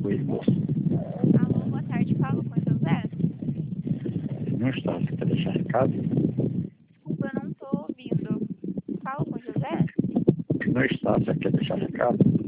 Oi, moço. Alô, boa tarde, falo com o José. Não está, você quer deixar recado? Desculpa, eu não tô ouvindo. Falo com o José? Não está, você quer deixar recado?